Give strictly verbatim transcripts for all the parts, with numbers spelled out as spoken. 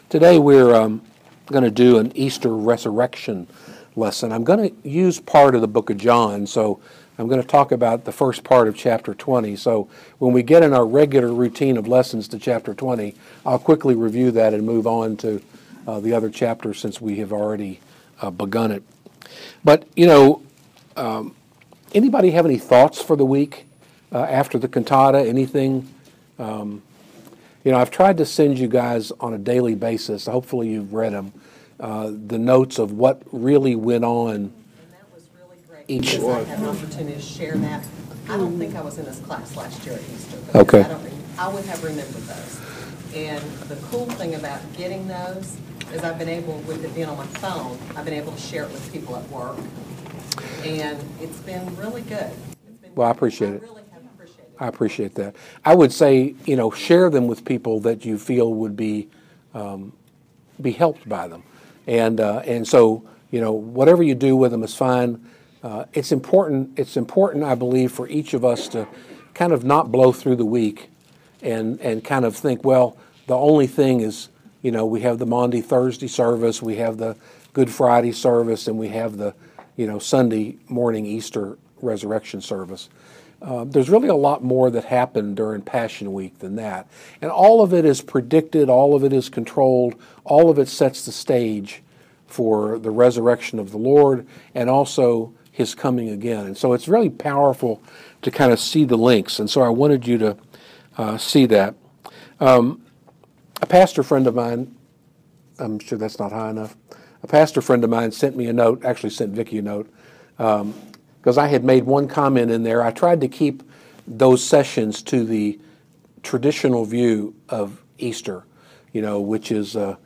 Today we're um, going to do an Easter resurrection lesson. I'm going to use part of the book of John, so I'm going to talk about the first part of chapter twenty. So when we get in our regular routine of lessons to chapter twenty, I'll quickly review that and move on to uh, the other chapters since we have already uh, begun it. But, you know, um, anybody have any thoughts for the week uh, after the cantata? Anything? Um, you know, I've tried to send you guys on a daily basis, hopefully you've read them, uh, the notes of what really went on. And that was really great. Each because one. I had an opportunity to share that. I don't think I was in this class last year at Easter. Okay. I, don't, I would have remembered those. And the cool thing about getting those is I've been able, with it being on my phone, I've been able to share it with people at work. And it's been really good. It's been Well, I good. appreciate I it. really have appreciated it. I appreciate that. I would say, you know, share them with people that you feel would be um, be helped by them. And uh, and so, you know, whatever you do with them is fine. Uh, it's important. It's important, I believe, for each of us to kind of not blow through the week and and kind of think, well, the only thing is, you know, we have the Maundy Thursday service, we have the Good Friday service, and we have the, you know, Sunday morning Easter resurrection service. Uh, there's really a lot more that happened during Passion Week than that. And all of it is predicted, all of it is controlled, all of it sets the stage for the resurrection of the Lord and also His coming again. And so it's really powerful to kind of see the links. And so I wanted you to uh, see that. Um, a pastor friend of mine, I'm sure that's not high enough, a pastor friend of mine sent me a note, actually sent Vicki a note, um, because I had made one comment in there. I tried to keep those sessions to the traditional view of Easter, you know, which is uh,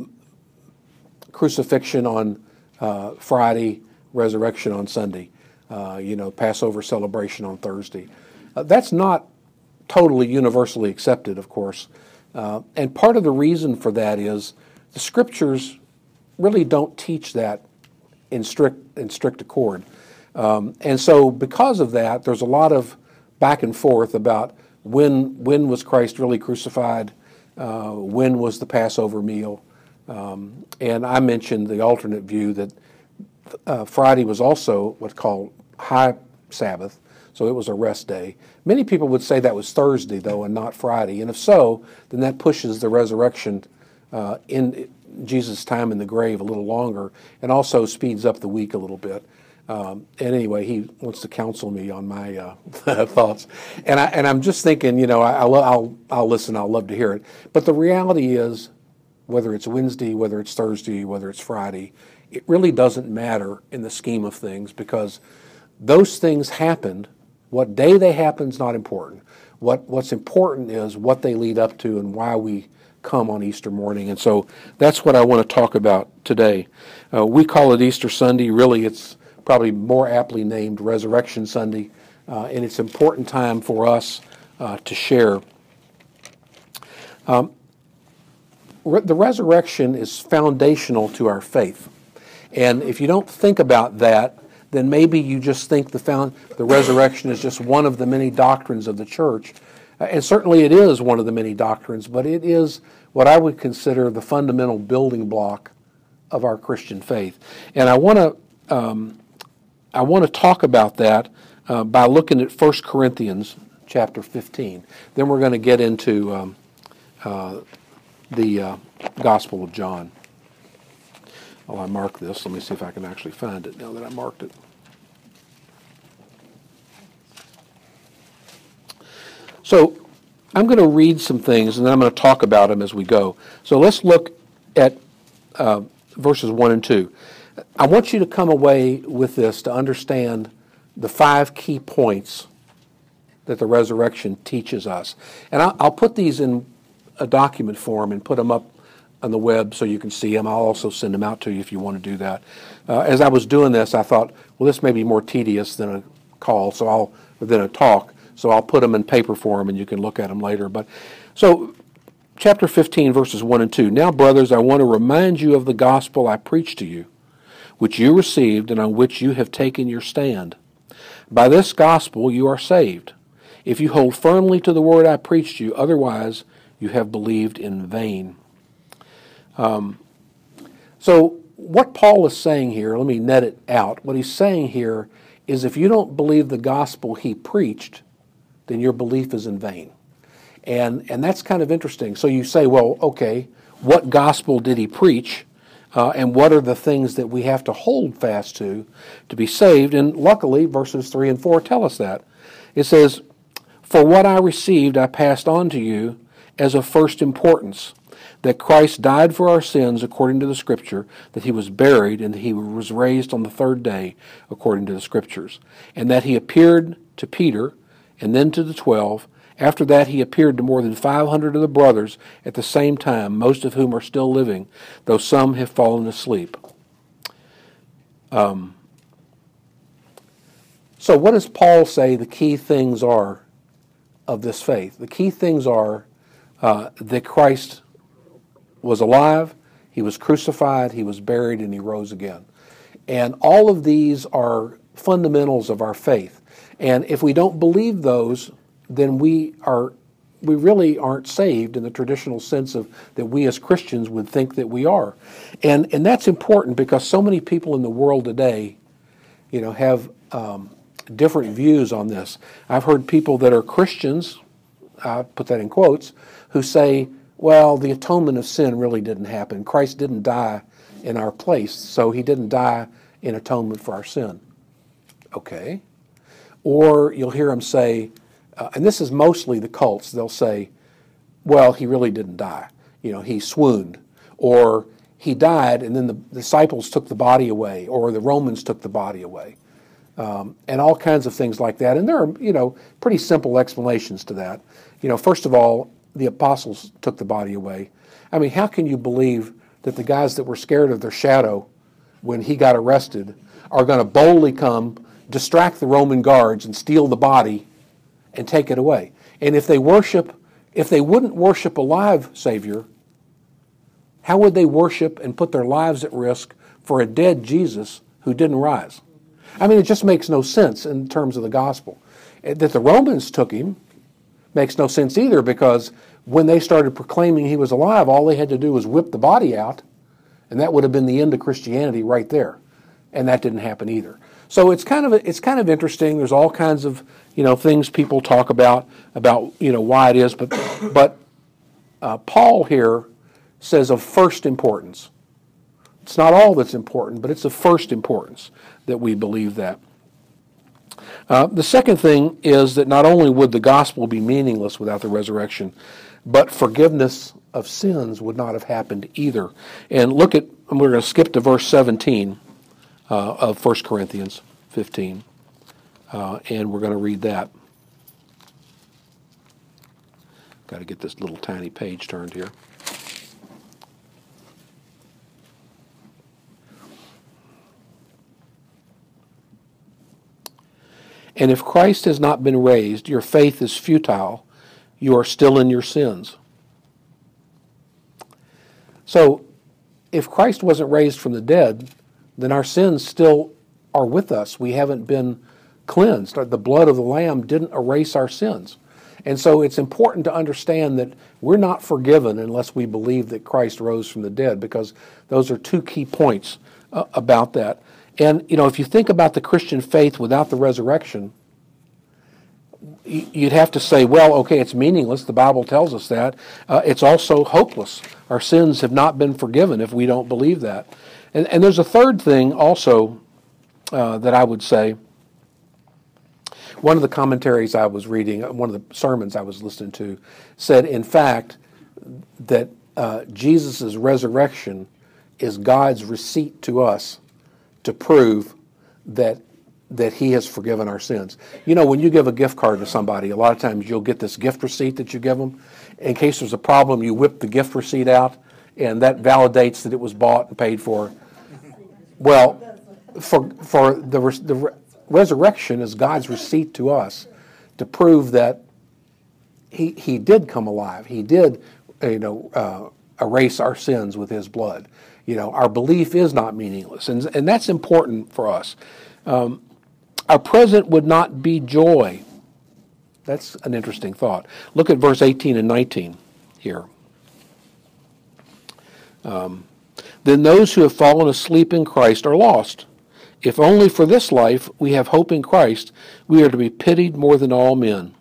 crucifixion on uh, Friday, resurrection on Sunday, uh, you know, Passover celebration on Thursday. Uh, that's not totally universally accepted, of course. Uh, and part of the reason for that is the Scriptures really don't teach that in strict in strict accord. Um, and so because of that, there's a lot of back and forth about when when was Christ really crucified, uh, when was the Passover meal. Um, and I mentioned the alternate view that uh, Friday was also what's called High Sabbath, so it was a rest day. Many people would say that was Thursday, though, and not Friday. And if so, then that pushes the resurrection uh, in Jesus' time in the grave a little longer and also speeds up the week a little bit. Um, and anyway, he wants to counsel me on my uh, thoughts, and I and I'm just thinking, you know, I, I'll, I'll I'll listen. I'll love to hear it. But the reality is, whether it's Wednesday, whether it's Thursday, whether it's Friday, it really doesn't matter in the scheme of things because those things happened. What day they happened is not important. What what's important is what they lead up to and why we come on Easter morning. And so that's what I want to talk about today. Uh, we call it Easter Sunday. Really, it's probably more aptly named Resurrection Sunday, uh, and it's an important time for us uh, to share. Um, re- the resurrection is foundational to our faith, and if you don't think about that, then maybe you just think the found, the resurrection is just one of the many doctrines of the church, uh, and certainly it is one of the many doctrines, but it is what I would consider the fundamental building block of our Christian faith. And I want to um, I want to talk about that uh, by looking at First Corinthians chapter fifteen. Then we're going to get into um, uh, the uh, Gospel of John. Oh, I marked this. Let me see if I can actually find it now that I marked it. So I'm going to read some things, and then I'm going to talk about them as we go. So let's look at uh, verses one and two. I want you to come away with this to understand the five key points that the resurrection teaches us. And I'll, I'll put these in a document form and put them up on the web so you can see them. I'll also send them out to you if you want to do that. Uh, as I was doing this, I thought, well, this may be more tedious than a call, so I'll than a talk. So I'll put them in paper form and you can look at them later. But so chapter fifteen, verses one and two. Now, brothers, I want to remind you of the gospel I preached to you, which you received and on which you have taken your stand. By this gospel you are saved, if you hold firmly to the word I preached you, otherwise you have believed in vain. Um, so what Paul is saying here, let me net it out. What he's saying here is if you don't believe the gospel he preached, then your belief is in vain. And, and that's kind of interesting. So you say, well, okay, what gospel did he preach? Uh, and what are the things that we have to hold fast to to be saved? And luckily, verses three and four tell us that. It says, "For what I received I passed on to you as of first importance, that Christ died for our sins according to the Scripture, that he was buried, and that he was raised on the third day according to the Scriptures, and that he appeared to Peter, and then to the twelve. After that he appeared to more than five hundred of the brothers at the same time, most of whom are still living, though some have fallen asleep." Um, so what does Paul say the key things are of this faith? The key things are uh, that Christ was alive, he was crucified, he was buried, and he rose again. And all of these are fundamentals of our faith. And if we don't believe those, then we are we really aren't saved in the traditional sense of that we as Christians would think that we are. And and that's important because so many people in the world today, you know, have um, different views on this. I've heard people that are Christians, I put that in quotes, who say, well, the atonement of sin really didn't happen. Christ didn't die in our place, so he didn't die in atonement for our sin. Okay. Or you'll hear them say, Uh, and this is mostly the cults, they'll say, well, he really didn't die. You know, he swooned. Or he died and then the disciples took the body away, or the Romans took the body away. Um, and all kinds of things like that. And there are, you know, pretty simple explanations to that. You know, first of all, the apostles took the body away. I mean, how can you believe that the guys that were scared of their shadow when he got arrested are going to boldly come, distract the Roman guards, and steal the body and take it away? And if they worship, if they wouldn't worship a live Savior, how would they worship and put their lives at risk for a dead Jesus who didn't rise? I mean, it just makes no sense in terms of the gospel. That the Romans took him makes no sense either, because when they started proclaiming he was alive, all they had to do was whip the body out, and that would have been the end of Christianity right there. And that didn't happen either. So it's kind of it's kind of interesting. There's all kinds of you know things people talk about about you know why it is, but but uh, Paul here says of first importance. It's not all that's important, but it's of first importance that we believe that. Uh, the second thing is that not only would the gospel be meaningless without the resurrection, but forgiveness of sins would not have happened either. And look at, and we're going to skip to verse seventeen uh, of First Corinthians fifteen, uh, and we're going to read that. Got to get this little tiny page turned here. And if Christ has not been raised, your faith is futile. You are still in your sins. So, if Christ wasn't raised from the dead, then our sins still are with us. We haven't been cleansed. The blood of the Lamb didn't erase our sins. And so it's important to understand that we're not forgiven unless we believe that Christ rose from the dead, because those are two key points uh, about that. And, you know, if you think about the Christian faith without the resurrection, you'd have to say, well, okay, it's meaningless. The Bible tells us that. Uh, it's also hopeless. Our sins have not been forgiven if we don't believe that. And, and there's a third thing also uh, that I would say. One of the commentaries I was reading, one of the sermons I was listening to, said, in fact, that uh, Jesus' resurrection is God's receipt to us to prove that that he has forgiven our sins. You know, when you give a gift card to somebody, a lot of times you'll get this gift receipt that you give them. In case there's a problem, you whip the gift receipt out, and that validates that it was bought and paid for. Well, for for the, the resurrection is God's receipt to us to prove that he he did come alive. He did, you know, uh, erase our sins with his blood. You know, our belief is not meaningless, and and that's important for us. Um, our present would not be joy. That's an interesting thought. Look at verse eighteen and nineteen here. Um, then those who have fallen asleep in Christ are lost. If only for this life we have hope in Christ, we are to be pitied more than all men.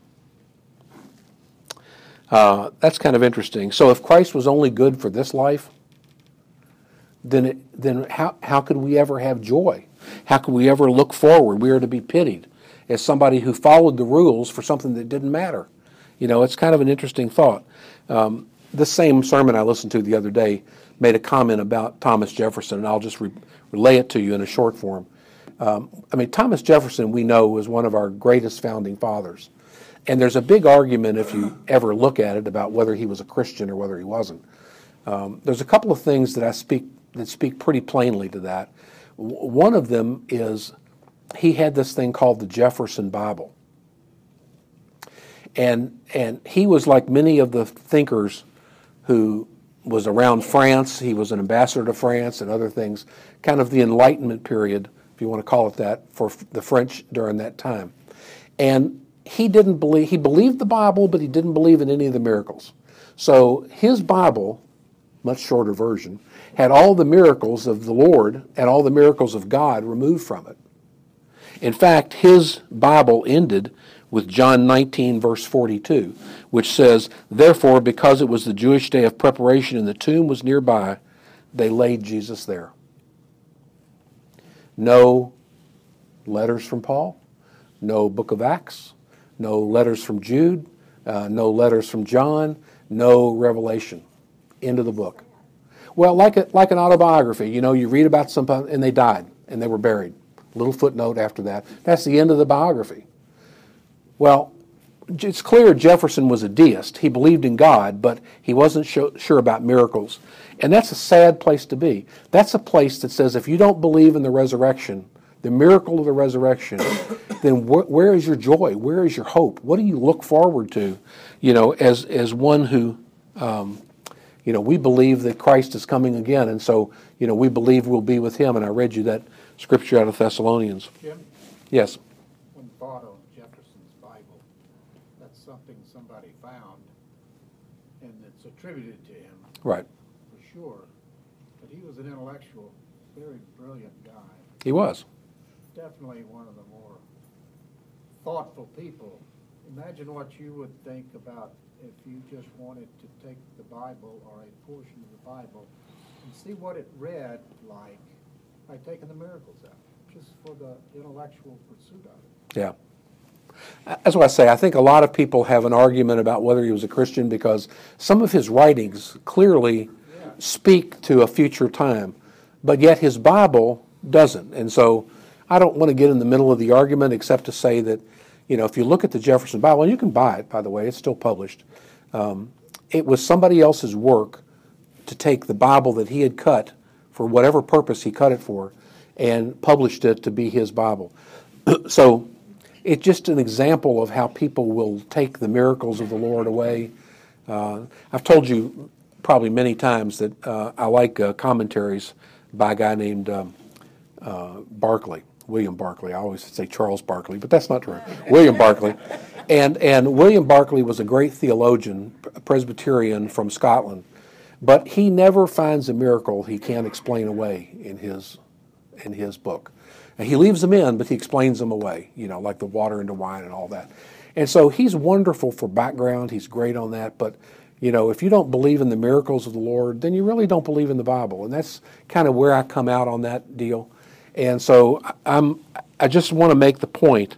Uh, that's kind of interesting. So if Christ was only good for this life, then it, then how, how could we ever have joy? How could we ever look forward? We are to be pitied as somebody who followed the rules for something that didn't matter. You know, it's kind of an interesting thought. Um, this same sermon I listened to the other day made a comment about Thomas Jefferson, and I'll just re- relay it to you in a short form. Um, I mean, Thomas Jefferson, we know, was one of our greatest founding fathers. And there's a big argument, if you ever look at it, about whether he was a Christian or whether he wasn't. Um, there's a couple of things that I speak that speak pretty plainly to that. W- one of them is he had this thing called the Jefferson Bible. And and he was like many of the thinkers who was around France. He was an ambassador to France and other things, kind of the Enlightenment period, if you want to call it that, for f- the French during that time. And he didn't believe, he believed the Bible, but he didn't believe in any of the miracles. So his Bible, much shorter version, had all the miracles of the Lord and all the miracles of God removed from it. In fact, his Bible ended with John nineteen, verse forty-two, which says, "Therefore, because it was the Jewish day of preparation and the tomb was nearby, they laid Jesus there." No letters from Paul, no book of Acts, no letters from Jude, uh, no letters from John, no Revelation. End of the book. Well, like a, like an autobiography, you know, you read about somebody and they died and they were buried. Little footnote after that. That's the end of the biography. Well, it's clear Jefferson was a deist. He believed in God, but he wasn't sure, sure about miracles. And that's a sad place to be. That's a place that says if you don't believe in the resurrection, the miracle of the resurrection, then wh- where is your joy? Where is your hope? What do you look forward to? You know, as as one who, um, you know, we believe that Christ is coming again, and so, you know, we believe we'll be with Him. And I read you that scripture out of Thessalonians. Jim, Yes. when thought of Jefferson's Bible, that's something somebody found, and it's attributed to him, Right. for sure. But he was an intellectual, very brilliant guy. He was. Definitely one of the more thoughtful people. Imagine what you would think about if you just wanted to take the Bible or a portion of the Bible and see what it read like by taking the miracles out, just for the intellectual pursuit of it. Yeah. That's what I say. I think a lot of people have an argument about whether he was a Christian because some of his writings clearly Yeah. speak to a future time, but yet his Bible doesn't. And so I don't want to get in the middle of the argument except to say that, you know, if you look at the Jefferson Bible, and you can buy it, by the way, it's still published, um, it was somebody else's work to take the Bible that he had cut for whatever purpose he cut it for and published it to be his Bible. So it's just an example of how people will take the miracles of the Lord away. Uh, I've told you probably many times that uh, I like uh, commentaries by a guy named um, uh, Barclay, William Barclay. I always say Charles Barclay, but that's not true. William Barclay. And, and William Barclay was a great theologian, a Presbyterian from Scotland, but he never finds a miracle he can't explain away in his, in his book. And he leaves them in, but he explains them away, you know, like the water into wine and all that. And so he's wonderful for background. He's great on that. But, you know, if you don't believe in the miracles of the Lord, then you really don't believe in the Bible. And that's kind of where I come out on that deal. And so I'm, I just want to make the point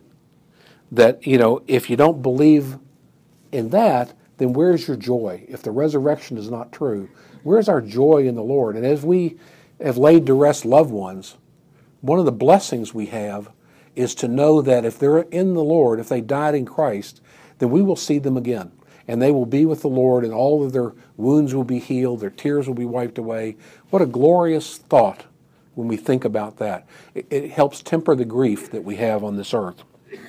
that, you know, if you don't believe in that, then where's your joy? If the resurrection is not true, where's our joy in the Lord? And as we have laid to rest loved ones, one of the blessings we have is to know that if they're in the Lord, if they died in Christ, then we will see them again. And they will be with the Lord, and all of their wounds will be healed, their tears will be wiped away. What a glorious thought when we think about that. It, it helps temper the grief that we have on this earth.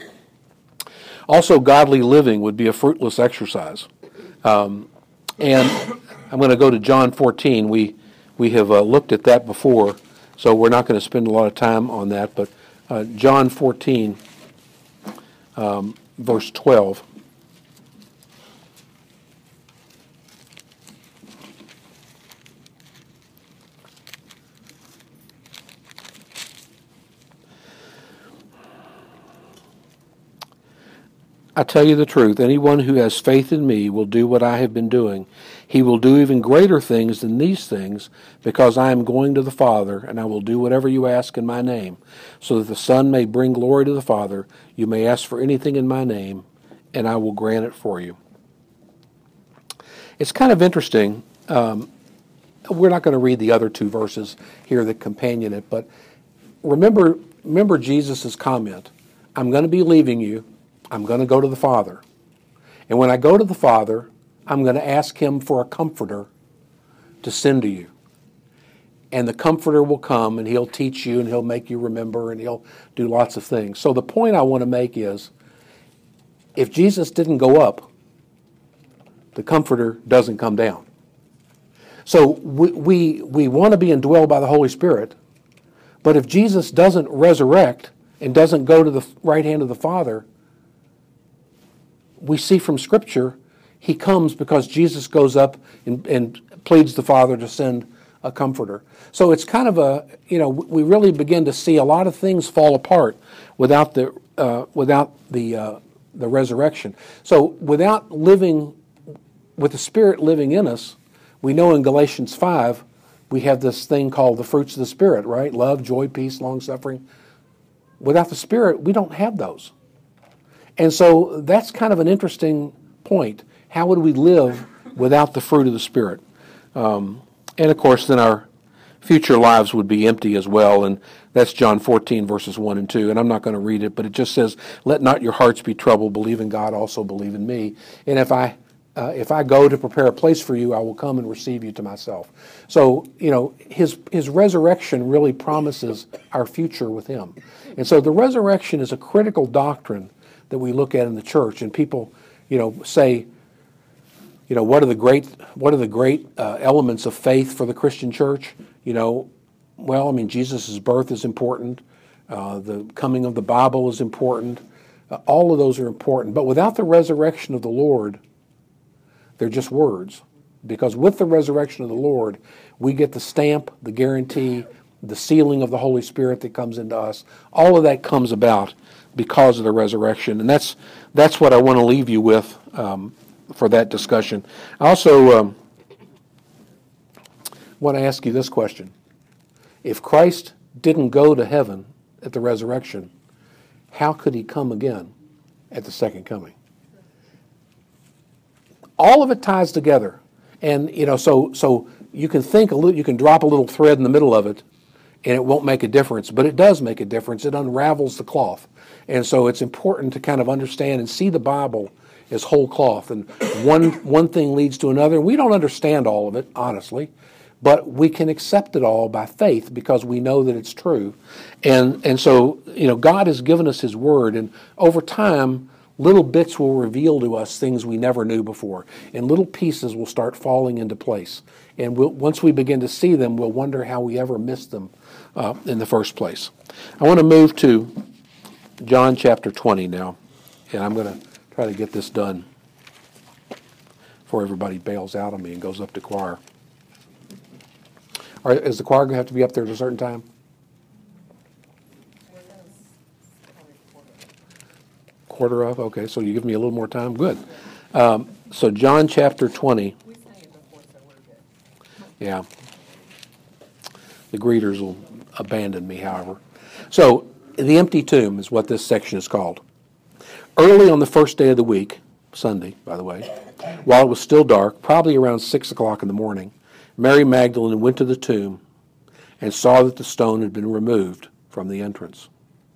Also, godly living would be a fruitless exercise. Um, and I'm going to go to John fourteen. We, we have uh, looked at that before, so we're not going to spend a lot of time on that. But uh, John fourteen, um, verse twelve. I tell you the truth, anyone who has faith in me will do what I have been doing. He will do even greater things than these things, because I am going to the Father, and I will do whatever you ask in my name, so that the Son may bring glory to the Father. You may ask for anything in my name, and I will grant it for you. It's kind of interesting. Um, we're not going to read the other two verses here that companion it, but remember, remember Jesus' comment, I'm going to be leaving you. I'm going to go to the Father. And when I go to the Father, I'm going to ask him for a comforter to send to you. And the comforter will come, and he'll teach you, and he'll make you remember, and he'll do lots of things. So the point I want to make is, if Jesus didn't go up, the comforter doesn't come down. So we, we, we want to be indwelled by the Holy Spirit, but if Jesus doesn't resurrect and doesn't go to the right hand of the Father, we see from Scripture, he comes because Jesus goes up and, and pleads the Father to send a comforter. So it's kind of a, you know, we really begin to see a lot of things fall apart without the uh, without the uh, the resurrection. So without living, with the Spirit living in us, we know in Galatians five, we have this thing called the fruits of the Spirit, right? Love, joy, peace, long-suffering. Without the Spirit, we don't have those. And so that's kind of an interesting point. How would we live without the fruit of the Spirit? Um, and of course, then our future lives would be empty as well. And that's John fourteen, verses one and two. And I'm not going to read it, but it just says, let not your hearts be troubled. Believe in God, also believe in me. And if I uh, if I go to prepare a place for you, I will come and receive you to myself. So, you know, his his resurrection really promises our future with him. And so the resurrection is a critical doctrine that we look at in the church, and people, you know, say, you know, what are the great, what are the great uh, elements of faith for the Christian church? You know, well, I mean, Jesus' birth is important. Uh, the coming of the Bible is important. Uh, all of those are important. But without the resurrection of the Lord, they're just words. Because with the resurrection of the Lord, we get the stamp, the guarantee, the sealing of the Holy Spirit that comes into us. All of that comes about because of the resurrection. And that's that's what I want to leave you with um, for that discussion. I also um, want to ask you this question. If Christ didn't go to heaven at the resurrection, how could he come again at the second coming? All of it ties together. And, you know, so so you can think a little, you can drop a little thread in the middle of it, and it won't make a difference. But it does make a difference. It unravels the cloth. And so it's important to kind of understand and see the Bible as whole cloth. And one one thing leads to another. We don't understand all of it, honestly, but we can accept it all by faith because we know that it's true. And and so, you know, God has given us his word, and over time, little bits will reveal to us things we never knew before, and little pieces will start falling into place. And we'll, once we begin to see them, we'll wonder how we ever missed them uh, in the first place. I want to move to John chapter twenty now, and I'm going to try to get this done before everybody bails out on me and goes up to choir. All right, is the choir going to have to be up there at a certain time? Quarter of? Okay, so you give me a little more time? Good. Um, so John chapter twenty. We sang it before, so we're good. Yeah. The greeters will abandon me, however. So the empty tomb is what this section is called. Early on the first day of the week, Sunday, by the way, while it was still dark, probably around six o'clock in the morning, Mary Magdalene went to the tomb and saw that the stone had been removed from the entrance.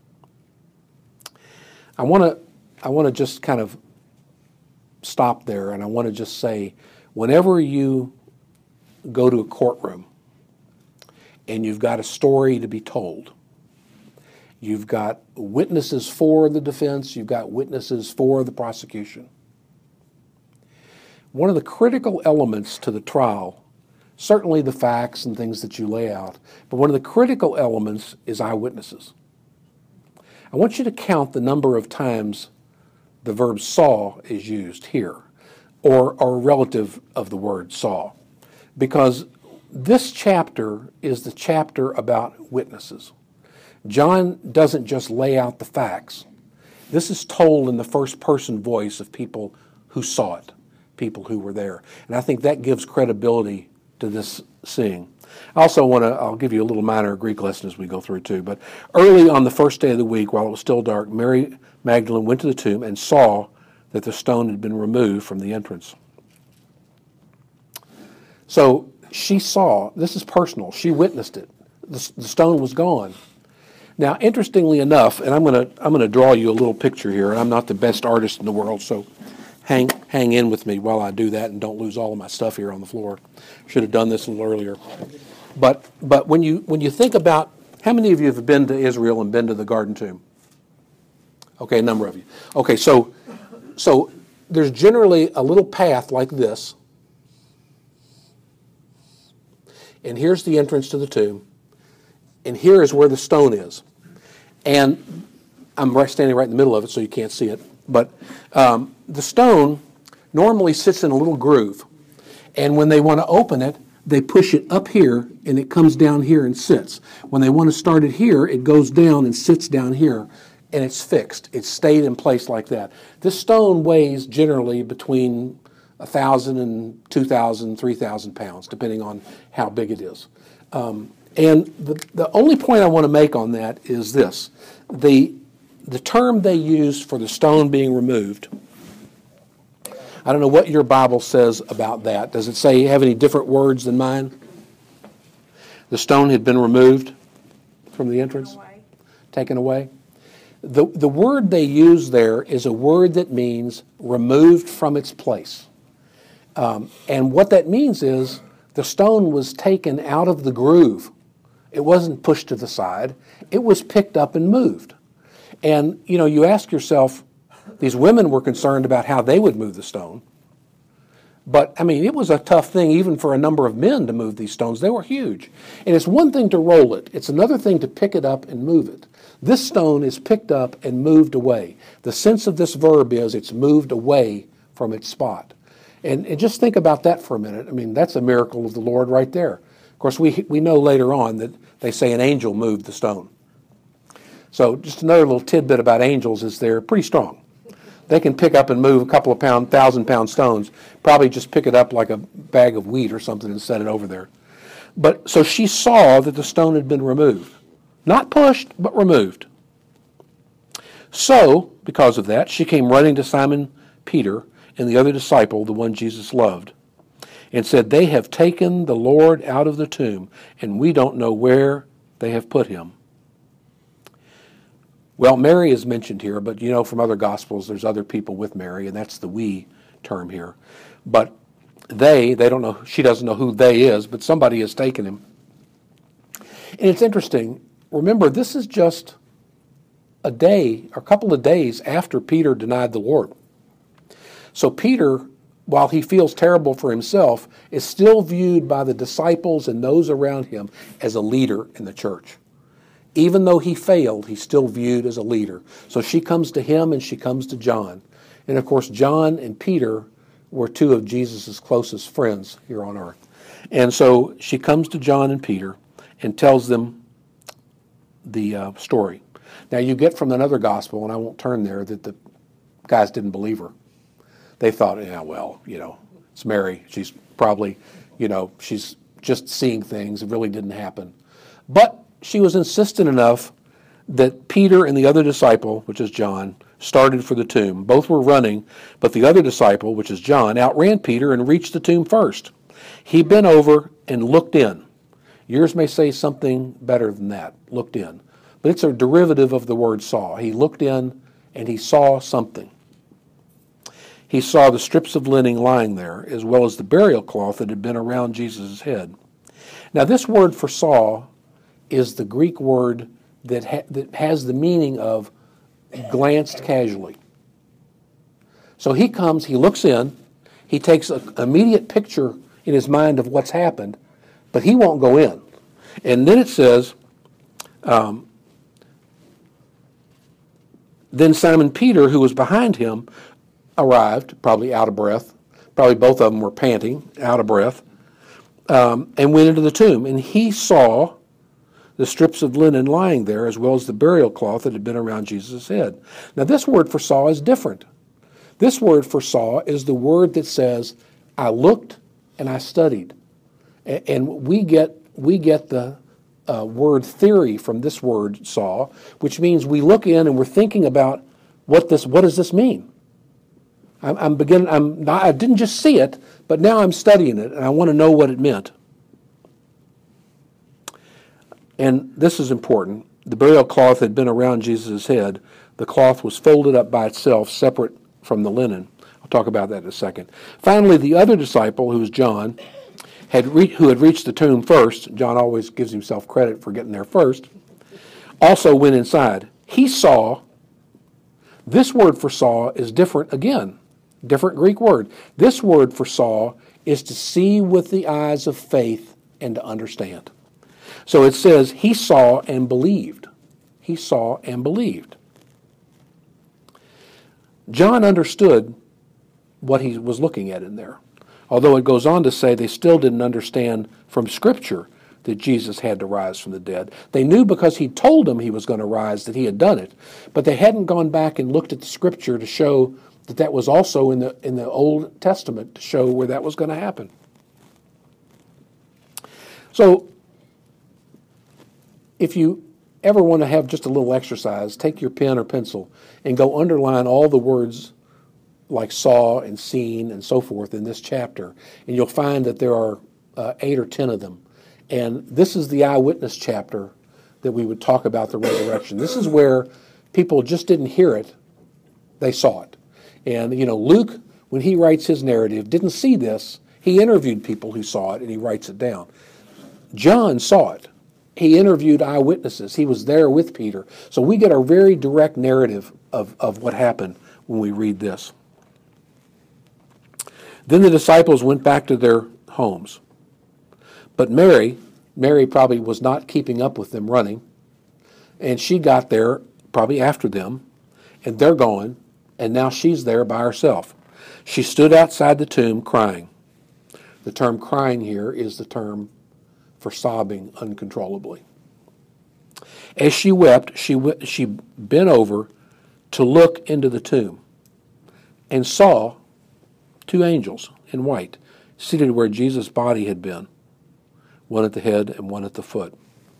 I want to I want to just kind of stop there, and I want to just say, whenever you go to a courtroom and you've got a story to be told, you've got witnesses for the defense, you've got witnesses for the prosecution. One of the critical elements to the trial, certainly the facts and things that you lay out, but one of the critical elements is eyewitnesses. I want you to count the number of times the verb saw is used here, or, or relative of the word saw, because this chapter is the chapter about witnesses. John doesn't just lay out the facts. This is told in the first person voice of people who saw it, people who were there. And I think that gives credibility to this seeing. I also want to, I'll give you a little minor Greek lesson as we go through too, but early on the first day of the week, while it was still dark, Mary Magdalene went to the tomb and saw that the stone had been removed from the entrance. So she saw, this is personal, she witnessed it. The, the stone was gone. Now, interestingly enough, and I'm going to I'm going to draw you a little picture here, and I'm not the best artist in the world, so hang hang in with me while I do that and don't lose all of my stuff here on the floor. Should have done this a little earlier. But but when you when you think about, how many of you have been to Israel and been to the Garden Tomb? Okay, a number of you. Okay, so so there's generally a little path like this, and here's the entrance to the tomb, and here is where the stone is. And I'm right, standing right in the middle of it, so you can't see it. But um, the stone normally sits in a little groove. And when they want to open it, they push it up here, and it comes down here and sits. When they want to start it here, it goes down and sits down here, and it's fixed. It's stayed in place like that. This stone weighs generally between one thousand and two thousand, three thousand pounds, depending on how big it is. Um, And the, the only point I want to make on that is this. The, the term they use for the stone being removed, I don't know what your Bible says about that. Does it say have any different words than mine? The stone had been removed from the entrance? Taken away. Taken away. The, the word they use there is a word that means removed from its place. Um, and what that means is the stone was taken out of the groove. It wasn't pushed to the side. It was picked up and moved. And, you know, you ask yourself, these women were concerned about how they would move the stone. But, I mean, it was a tough thing even for a number of men to move these stones. They were huge. And it's one thing to roll it. It's another thing to pick it up and move it. This stone is picked up and moved away. The sense of this verb is it's moved away from its spot. And, and just think about that for a minute. I mean, that's a miracle of the Lord right there. Of course, we we know later on that they say an angel moved the stone. So just another little tidbit about angels is they're pretty strong. They can pick up and move a couple of pound, thousand pound stones, probably just pick it up like a bag of wheat or something and set it over there. But so she saw that the stone had been removed. Not pushed, but removed. So, because of that, she came running to Simon Peter and the other disciple, the one Jesus loved, and said, "They have taken the Lord out of the tomb, and we don't know where they have put him." Well, Mary is mentioned here, but you know from other Gospels there's other people with Mary, and that's the we term here. But they, they don't know, she doesn't know who they is, but somebody has taken him. And it's interesting, remember this is just a day, or a couple of days after Peter denied the Lord. So Peter, while he feels terrible for himself, is still viewed by the disciples and those around him as a leader in the church. Even though he failed, he's still viewed as a leader. So she comes to him and she comes to John. And of course, John and Peter were two of Jesus' closest friends here on earth. And so she comes to John and Peter and tells them the uh, story. Now you get from another gospel, and I won't turn there, that the guys didn't believe her. They thought, yeah, well, you know, it's Mary. She's probably, you know, she's just seeing things. It really didn't happen. But she was insistent enough that Peter and the other disciple, which is John, started for the tomb. Both were running, but the other disciple, which is John, outran Peter and reached the tomb first. He bent over and looked in. Yours may say something better than that, looked in. But it's a derivative of the word saw. He looked in and he saw something. He saw the strips of linen lying there, as well as the burial cloth that had been around Jesus' head. Now this word for saw is the Greek word that, ha- that has the meaning of glanced casually. So he comes, he looks in, he takes an immediate picture in his mind of what's happened, but he won't go in. And then it says, um, then Simon Peter, who was behind him, arrived, probably out of breath. Probably both of them were panting, out of breath, um, and went into the tomb. And he saw the strips of linen lying there, as well as the burial cloth that had been around Jesus' head. Now this word for saw is different. This word for saw is the word that says, I looked and I studied. And we get, we get the uh, word theory from this word saw, which means we look in and we're thinking about what this, what does this mean? I'm, I'm beginning, I'm not, I didn't just see it, but now I'm studying it and I want to know what it meant. And this is important. The burial cloth had been around Jesus' head. The cloth was folded up by itself, separate from the linen. I'll talk about that in a second. Finally, the other disciple, who was John, had re- who had reached the tomb first, John always gives himself credit for getting there first, also went inside. He saw, this word for saw is different again, different Greek word. This word for saw is to see with the eyes of faith and to understand. So it says, he saw and believed. He saw and believed. John understood what he was looking at in there. Although it goes on to say they still didn't understand from Scripture that Jesus had to rise from the dead. They knew because he told them he was going to rise that he had done it, but they hadn't gone back and looked at the Scripture to show that that was also in the, in the Old Testament to show where that was going to happen. So, if you ever want to have just a little exercise, take your pen or pencil and go underline all the words like saw and seen and so forth in this chapter, and you'll find that there are uh, eight or ten of them. And this is the eyewitness chapter that we would talk about the resurrection. This is where people just didn't hear it, they saw it. And, you know, Luke, when he writes his narrative, didn't see this. He interviewed people who saw it, and he writes it down. John saw it. He interviewed eyewitnesses. He was there with Peter. So we get a very direct narrative of, of what happened when we read this. Then the disciples went back to their homes. But Mary, Mary probably was not keeping up with them running, and she got there probably after them, and they're going, and now she's there by herself. She stood outside the tomb crying. The term crying here is the term for sobbing uncontrollably. As she wept, she, w- she bent over to look into the tomb and saw two angels in white seated where Jesus' body had been, one at the head and one at the foot.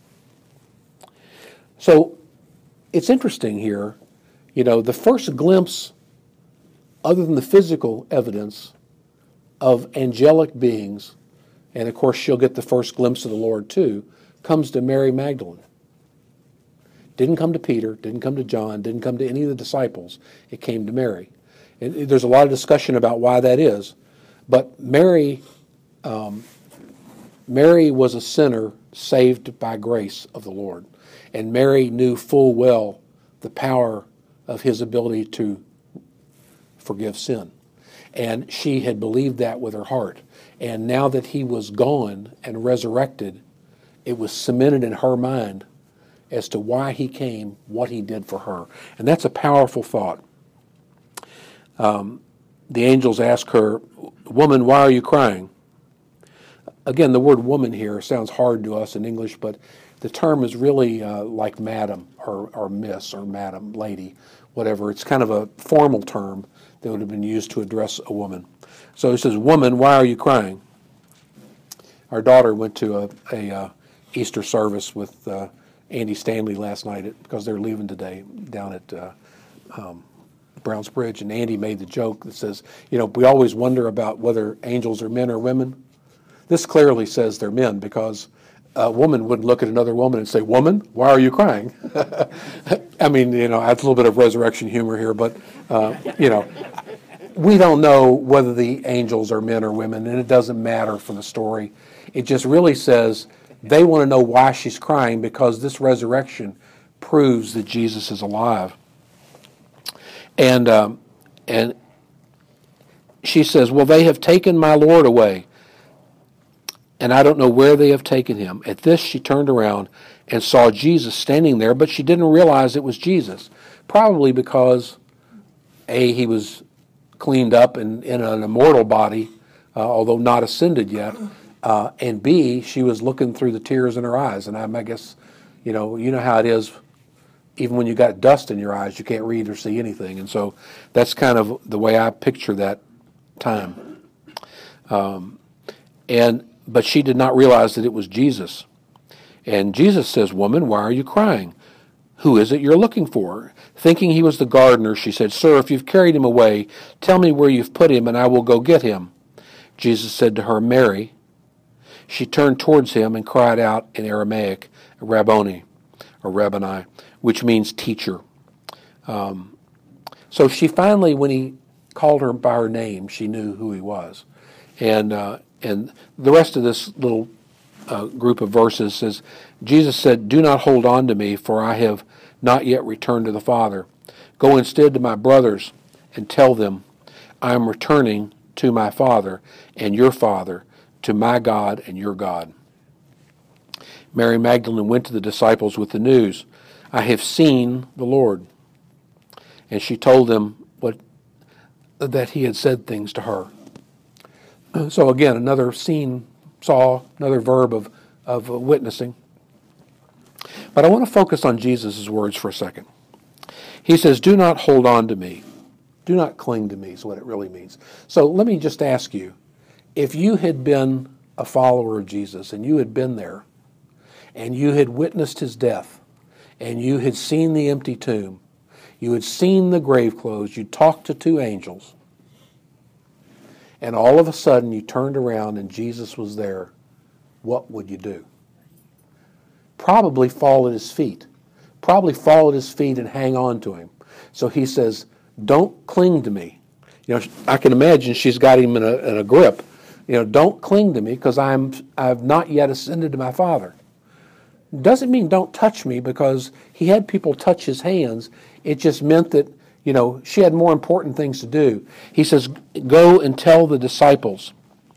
So it's interesting here, you know, the first glimpse, other than the physical evidence, of angelic beings, and of course she'll get the first glimpse of the Lord too, comes to Mary Magdalene. Didn't come to Peter, didn't come to John, didn't come to any of the disciples. It came to Mary. And there's a lot of discussion about why that is. But Mary, um, Mary was a sinner saved by grace of the Lord. And Mary knew full well the power of his ability to forgive sin. And she had believed that with her heart. And now that he was gone and resurrected, it was cemented in her mind as to why he came, what he did for her. And that's a powerful thought. Um, the angels ask her, "Woman, why are you crying?" Again, the word woman here sounds hard to us in English, but the term is really uh, like madam or, or miss or madam, lady, whatever. It's kind of a formal term that would have been used to address a woman. So he says, "Woman, why are you crying?" Our daughter went to a, a uh, Easter service with uh, Andy Stanley last night at, because they're leaving today down at uh, um, Browns Bridge, and Andy made the joke that says, you know, we always wonder about whether angels are men or women. This clearly says they're men, because a woman wouldn't look at another woman and say, "Woman, why are you crying?" I mean, you know, that's a little bit of resurrection humor here, but, uh, you know, we don't know whether the angels are men or women, and it doesn't matter for the story. It just really says they want to know why she's crying, because this resurrection proves that Jesus is alive. And um, and she says, "Well, they have taken my Lord away, and I don't know where they have taken him." At this, she turned around and saw Jesus standing there, but she didn't realize it was Jesus. Probably because, A, he was cleaned up and in an immortal body, uh, although not ascended yet, uh, and B, she was looking through the tears in her eyes. And I, I guess, You know, you know how it is. Even when you got dust in your eyes, you can't read or see anything. And so that's kind of the way I picture that time. Um, and but she did not realize that it was Jesus. And Jesus says, "Woman, why are you crying? Who is it you're looking for?" Thinking he was the gardener, she said, "Sir, if you've carried him away, tell me where you've put him, and I will go get him." Jesus said to her, "Mary." She turned towards him and cried out in Aramaic, "Rabboni," or Rabboni, which means teacher. Um, so she finally, when he called her by her name, she knew who he was. And uh, and the rest of this little uh, group of verses says, Jesus said, "Do not hold on to me, for I have not yet returned to the Father. Go instead to my brothers and tell them, I am returning to my Father and your Father, to my God and your God." Mary Magdalene went to the disciples with the news, "I have seen the Lord." And she told them what that he had said things to her. So again, another seen, saw, another verb of, of witnessing. But I want to focus on Jesus' words for a second. He says, "Do not hold on to me. Do not cling to me," is what it really means. So let me just ask you, if you had been a follower of Jesus and you had been there and you had witnessed his death and you had seen the empty tomb, you had seen the grave clothes, you talked to two angels, and all of a sudden you turned around and Jesus was there, what would you do? Probably fall at his feet. Probably fall at his feet and hang on to him. So he says, "Don't cling to me." You know, I can imagine she's got him in a, in a grip. You know, "Don't cling to me because I'm I've not yet ascended to my Father." Doesn't mean don't touch me, because he had people touch his hands. It just meant that, you know, she had more important things to do. He says, "Go and tell the disciples."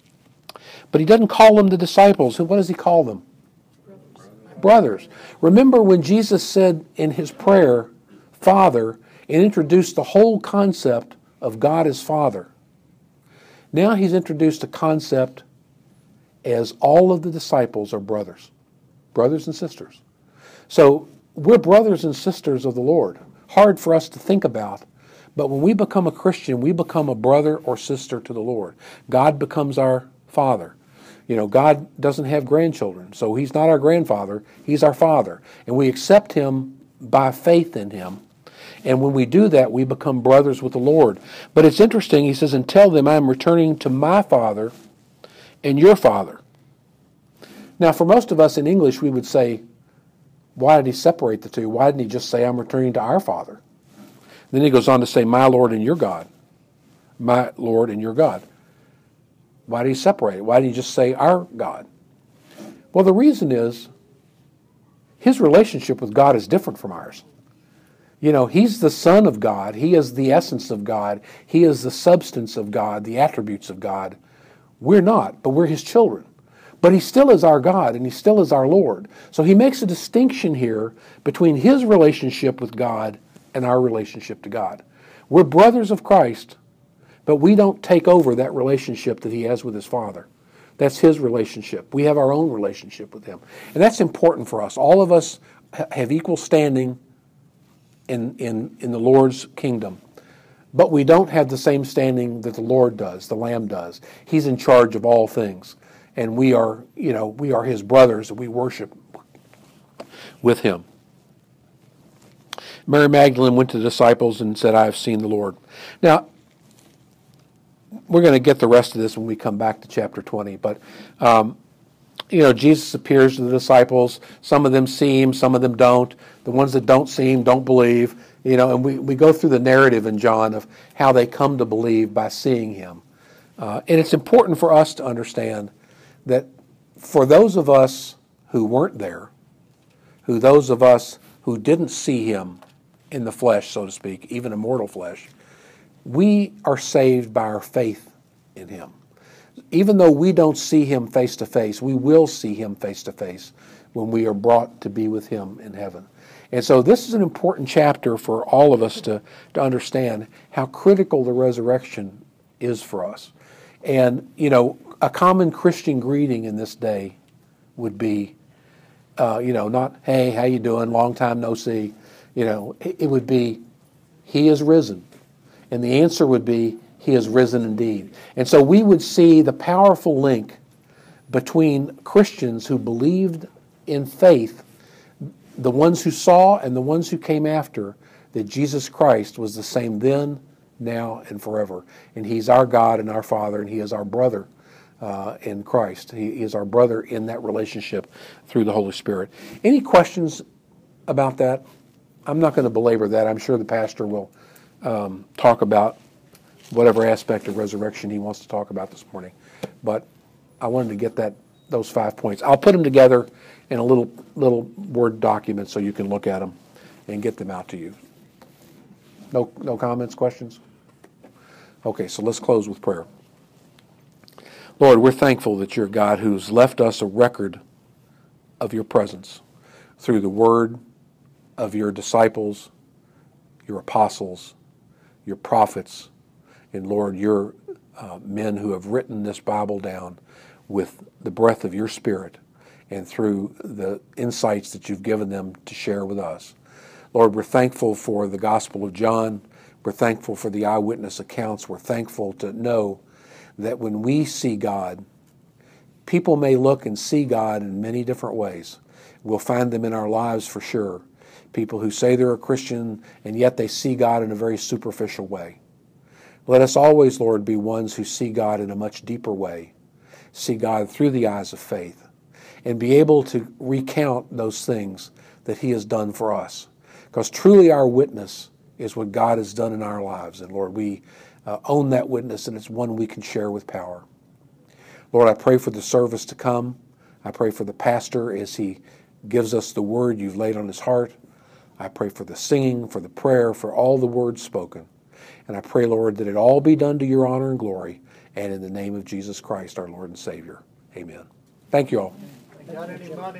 But he doesn't call them the disciples. What does he call them? Brothers. Brothers. Remember when Jesus said in his prayer, "Father," and introduced the whole concept of God as Father. Now he's introduced a concept as all of the disciples are brothers. Brothers and sisters. So we're brothers and sisters of the Lord. Hard for us to think about. But when we become a Christian, we become a brother or sister to the Lord. God becomes our Father. You know, God doesn't have grandchildren, so he's not our grandfather. He's our Father. And we accept him by faith in him. And when we do that, we become brothers with the Lord. But it's interesting, he says, "And tell them I am returning to my Father and your Father." Now, for most of us in English, we would say, why did he separate the two? Why didn't he just say, "I'm returning to our Father"? Then he goes on to say, "My Lord and your God." My Lord and your God. Why did he separate it? Why didn't he just say, "Our God"? Well, the reason is his relationship with God is different from ours. You know, he's the Son of God. He is the essence of God. He is the substance of God, the attributes of God. We're not, but we're his children. But he still is our God, and he still is our Lord. So he makes a distinction here between his relationship with God and our relationship to God. We're brothers of Christ, but we don't take over that relationship that he has with his Father. That's his relationship. We have our own relationship with him. And that's important for us. All of us have equal standing in, in, in the Lord's kingdom. But we don't have the same standing that the Lord does, the Lamb does. He's in charge of all things. And we are, you know, we are his brothers, and we worship with him. Mary Magdalene went to the disciples and said, "I have seen the Lord." Now, we're going to get the rest of this when we come back to chapter twenty. But, um, you know, Jesus appears to the disciples. Some of them see him, some of them don't. The ones that don't see him don't believe. You know, and we, we go through the narrative in John of how they come to believe by seeing him. Uh, and it's important for us to understand that for those of us who weren't there, who those of us who didn't see him in the flesh, so to speak, even in mortal flesh, we are saved by our faith in him. Even though we don't see him face to face, we will see him face to face when we are brought to be with him in heaven. And so this is an important chapter for all of us to, to understand how critical the resurrection is for us. And, you know, a common Christian greeting in this day would be, Uh, you know, not, hey, how you doing? Long time no see. You know, it, it would be, he is risen. And the answer would be, he is risen indeed. And so we would see the powerful link between Christians who believed in faith, the ones who saw and the ones who came after, that Jesus Christ was the same then, now, and forever. And he's our God and our Father, and he is our brother uh, in Christ. He, he is our brother in that relationship through the Holy Spirit. Any questions about that? I'm not going to belabor that. I'm sure the pastor will um, talk about whatever aspect of resurrection he wants to talk about this morning. But I wanted to get that those five points. I'll put them together in a little little Word document so you can look at them and get them out to you. No, no comments, questions? Okay, so let's close with prayer. Lord, we're thankful that you're a God who's left us a record of your presence through the word of your disciples, your apostles, your prophets, and Lord, your uh, men who have written this Bible down with the breath of your Spirit and through the insights that you've given them to share with us. Lord, we're thankful for the Gospel of John. We're thankful for the eyewitness accounts. We're thankful to know that when we see God, people may look and see God in many different ways. We'll find them in our lives for sure. People who say they're a Christian and yet they see God in a very superficial way. Let us always, Lord, be ones who see God in a much deeper way, see God through the eyes of faith, and be able to recount those things that he has done for us. Because truly our witness is what God has done in our lives. And Lord, we uh, own that witness, and it's one we can share with power. Lord, I pray for the service to come. I pray for the pastor as he gives us the word you've laid on his heart. I pray for the singing, for the prayer, for all the words spoken. And I pray, Lord, that it all be done to your honor and glory, and in the name of Jesus Christ, our Lord and Savior. Amen. Thank you all. Got any money?